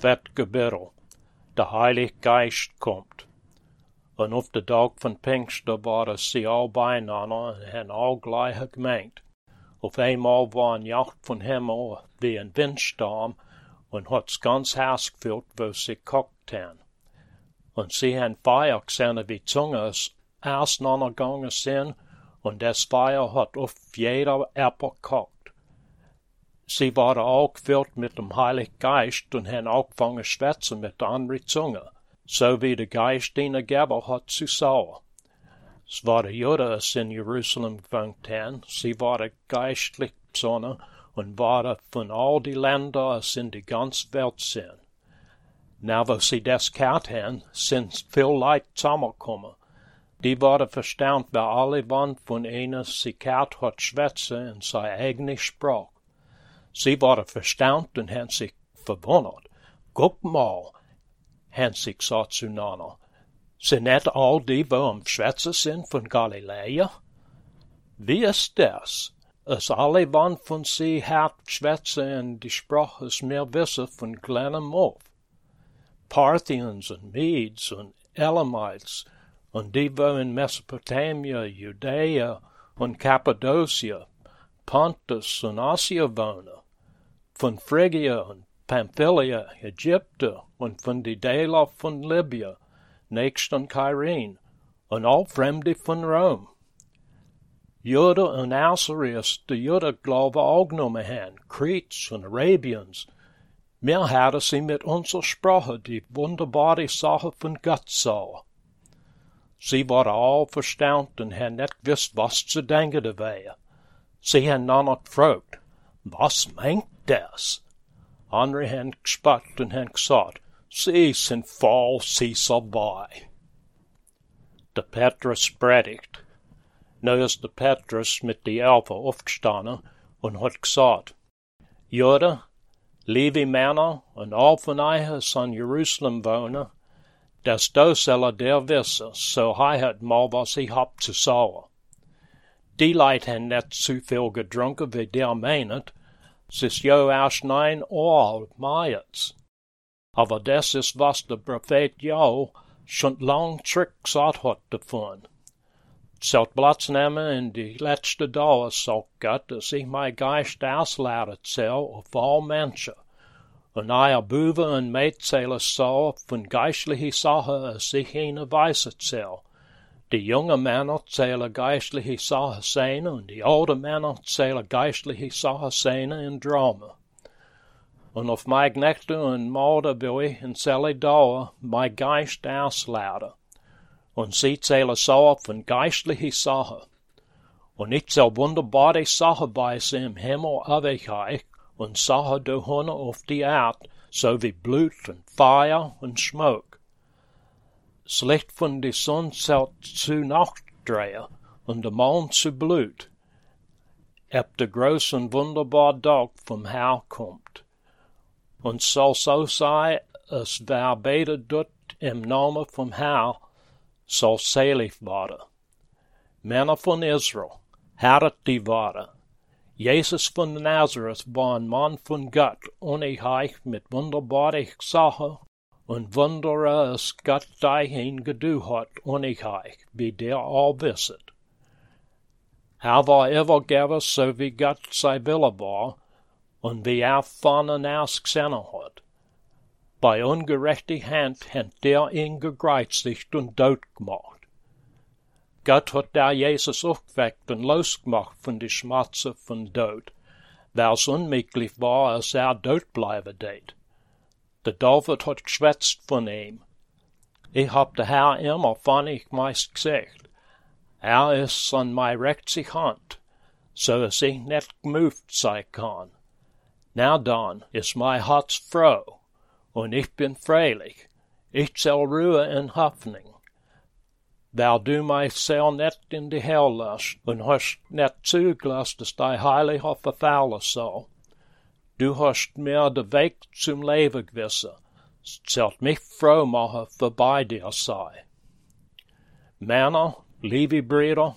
Es wird gebiddel. Der Heilige Geist kommt. En op de dag van Pinkster waren ze al beieinander en al gleich gemeend. Auf einmal war een jacht van Himmel wie een windstorm en hat's ganz Haus gefüllt, wo sie kocht han. En sie han Feuer gesehen wie Zunges auseinandergegangen sind und das Feuer hat auf jeder Äpfel kocht. Sie waren auch gefüllt mit dem Heiligen Geist und han angefangen schwätzen mit der anderen Zunge, so wie der Geist ihnen gegeben hat zu sagen. Es waren Juden, die in Jerusalem gewohnt haben. Sie waren geistlich besonnen und waren von all die Ländern, die in die ganze Welt sind. Na, wo sie das gehört haben, sind viel Leute zusammengekommen. Die waren verstaunt, weil alle waren von ihnen sie gehört hat schwätzen in seine eigene Sprache. Sie waren verstaunt und haben sich verwundert. Guck mal, haben sie gesagt zueinander. Sind nicht all die, die am Schwätzen sind von Galiläa? Wie ist das? Als alle waren von sie hart schwätzen und die Sprache ist mehr wissen von kleinem auf. Parthians und Medes und Elamites und die, die in Mesopotamia, Judäa und Kappadocia, Pontus und Asia wohnen, von Phrygia und Pamphylia, Ägypten und von die Dela von Libyen, nächst an Kyrene, und all Fremde von Rom. Juden und Ausriers, die Juden Glaube angenommen haben, Krets und Arabians, wir hatten sie mit unserer Sprache die wunderbare Sache von Gott sahen. Sie waren all verstaunt und haben nicht gewusst, was zu denken wäre. Sie haben einander gefragt, was meint das? Andere haben gespott und haben gesagt, sie sind voll, sie vorbei. Der Petrus predigt. Nu ist der Petrus mit die Elfen aufgestanden und hat gesagt, Juden, liebe Männer und all von euch, die an Jerusalem wohnen, dass du soll der wissen, so hat mal was ich hab zu sagen. Die Leute haben nicht zu viel getrunken, wie der meint, es ist jo erst 9 Uhr morgens. Aber das ist, was der Prophet Jo schon lang zurückgesagt hat davon. Sollt Platz nehmen in die letzte Dauer, sagt Gott, dass ich mein Geist ausladen soll auf all Menschen. Und euer Buben und Mädchen soll von geistlichen Sachen, als ich ihnen weisen soll. Die jungen Männer zählen geistliche Sachen sehen und die alten Männer zählen geistliche Sachen sehen in Dramen. Und auf mein Knechte und Morde will ich in selle Dauer mein Geist ausladen. Und sie zählen so von geistliche Sachen. Und ich soll wunderbare Sachen weisen im Himmel Ewigkeit und Sachen durch Hunde auf die Erde, so wie Blut und Feuer und Schmuck. Das Licht von der Sonne soll zu Nacht drehen und der Mond zu Blut, ob der große und wunderbare Tag vom Herrn kommt. Und soll so sein, als wer betet dort im Namen vom Herrn, soll selig werden. Männer von Israel, hört die Worte. Jesus von Nazareth war ein Mann von Gott, unheimlich mit wunderbaren Sachen und Wundere, als Gott ihn gedu hat, unheimlich, wie der all wisset. war Evergeber, so wie Gott sein Wille war, und wie von aus gesehen hat. Bei ungerechter Hand hat der ihn gekreuzigt und tot gemacht. Gott hat da Jesus aufgeweckt und losgemacht von die Schmerzen von Tod, weil es unmöglich war, als tot bleiben det. Der David hat geschwätzt von ihm. Ich hab der Herr immer von ich meist gesagt. Ist an mei rechte Hand, so dass ich nicht gemoved sein kann. Na dann ist mein Herz froh, und ich bin freilich. Ich soll Ruhe in Hoffnung. Weil du mich Seele nicht in die Hölle lässt und hast nicht zugelassen, dass dein Heilige verfallen soll. Du hast mir den Weg zum Leben gewissen. Es sollt mich froh machen, vorbei dir sei. Männer, liebe Brüder,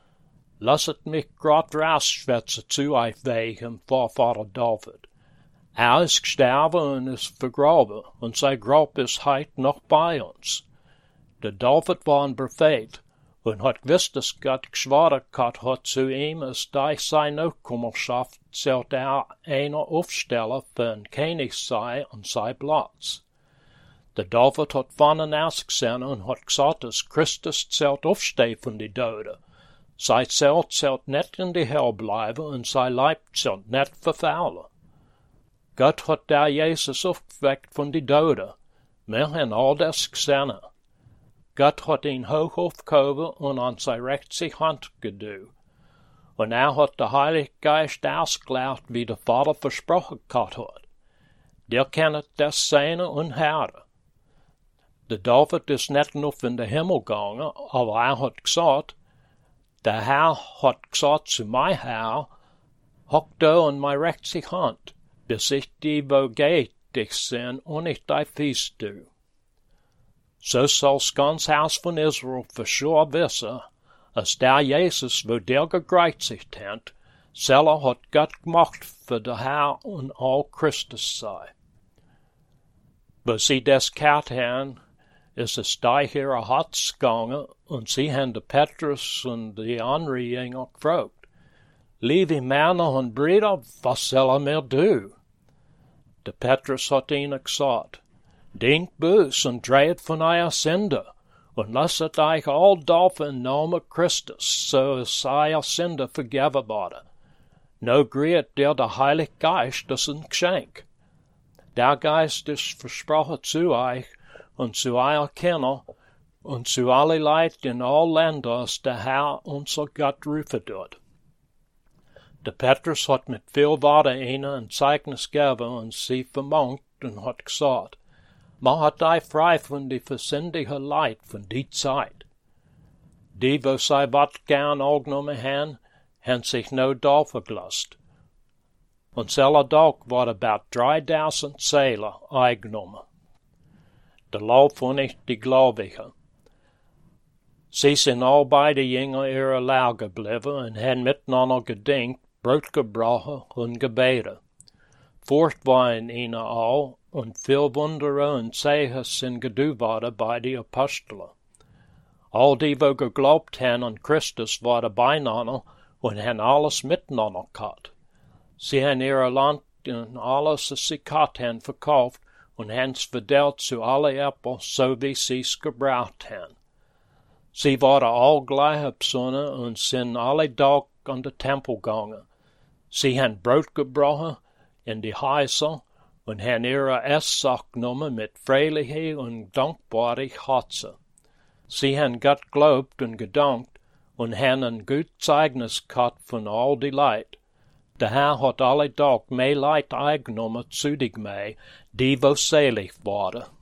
lasset mich grad rausschwätzen zu euch wegen Vorvater David. is gestorven en is vergraven, en zijn grop is heit nog bij ons. De David war een profeet, en had gewist dat God geschworen had zu ihm, als die zijn uitkommerschaft zult einer opstellen voor een koning zij en zijn plaats. De David had van een uitgezien en had gezegd als Christus zult opstaan van die doden. Zij zult net in de hel blijven en zijn lijf zult net vervuilen. God had daar Jezus opgewekt van die doden, maar en al das gezien. God had ihn hoog opgehoven en aan zijn rechterhand geduwd. En had de Heilige Geist ausgelacht, wie de Vader versprochen had. Der kan het des zijn en houden. De David is net nog in de hemel gegangen, aber had gezegd, de Heer had gezegd zu mijn Heer, hock du aan mijn rechterhand, bis ich die wogeet dich zijn en ich die vies doe. So soll's ganz Haus von Israel für sure wissen, als der Jesus, wo der gekreuzigt hat, selber hat Gott gemacht für der Herr und all Christus sei. Wo sie das gehört haben, ist es da ihre Herz gegangen und sie haben de Petrus und die anderen Jünger gefragt, liebe Männer und Brüder, was soll mir tun? De Petrus hat ihnen gesagt, denkt bös und dreht von eurer Sünde und lasset euch all taufen im Namen Christus, so es euer Sünde vergeben worden. No griet der Heilige Geist, das ist ein Geschenk. Der Geist ist versprochen zu euch und zu eurer Kinder und zu alle Leute in all Länder, als der Herr unser Gott rufen dort. Der Petrus hat mit viel Worten ihnen ein Zeugnis gegeben und sie vermangt und hat gesagt, man hat die frei von die versündige Leid von die Zeit. Die, wo sie wat gern angenommen haben sich no da verglast. Und selber Tag war about 3000 Seelen eingenommen. Der Lauf von nicht die Gläubigen. Sie sind all beide Jünger ihrer Lehre geblieben und haben miteinander gedenkt, Brot gebrochen und gebetet. Furcht war in ihnen all, und viel Wunder und Zeichen sind gedaan worden bei die Aposteln. All die, wo geglaubt haben an Christus, waren beieinander und haben alles miteinander gehabt. Sie haben ihre Land und alles, was sie gehabt haben, verkauft und haben es verdeelt zu alle Äpfel, so wie sie es gebraucht haben. Sie waren all gleiche Personen und sind alle Tag an den Tempel gegangen. Sie haben Brot gebrochen in die Häuser und haben ihre Esssack genommen mit Fröhliche und dankbare Herzen. Sie haben Gott gelobt und gedankt und haben ein gutes Zeugnis gehabt von all die Leid. Der Herr hat alle Tag mehr Leid eingenommen zu die Gemeinde, die wo selig waren.